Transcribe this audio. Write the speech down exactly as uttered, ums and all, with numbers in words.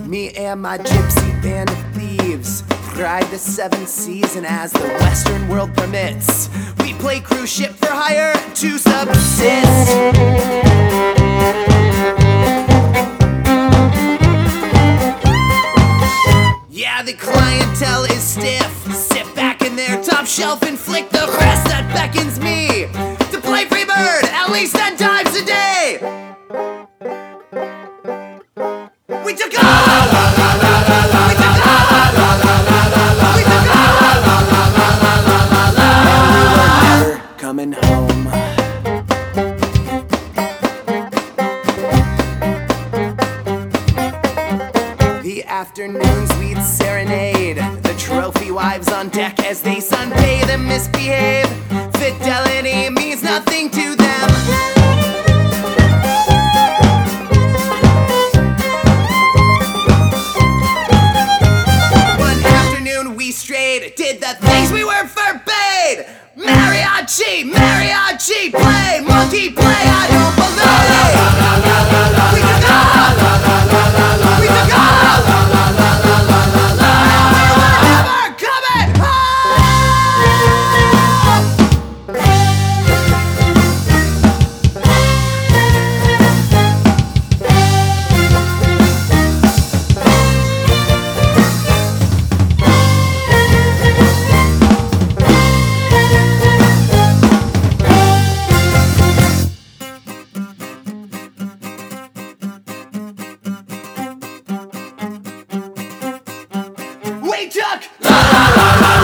Me and my gypsy band of thieves ride the seven seas, and as the Western world permits, we play cruise ship for hire to subsist. Yeah, the clientele is stiff. Sit back in their top shelf and flick the crest that beckons me to play Freebird at least ten times a day. We took off! We took off! We took off! We're coming home. The afternoons we'd serenade the trophy wives on deck as they sunbathe and misbehave. Fidelity means nothing to them. One afternoon we strayed, did the things we were forbade. Mariachi, mariachi, play, monkey play, I don't believe. We took off! We took off! We're never coming We took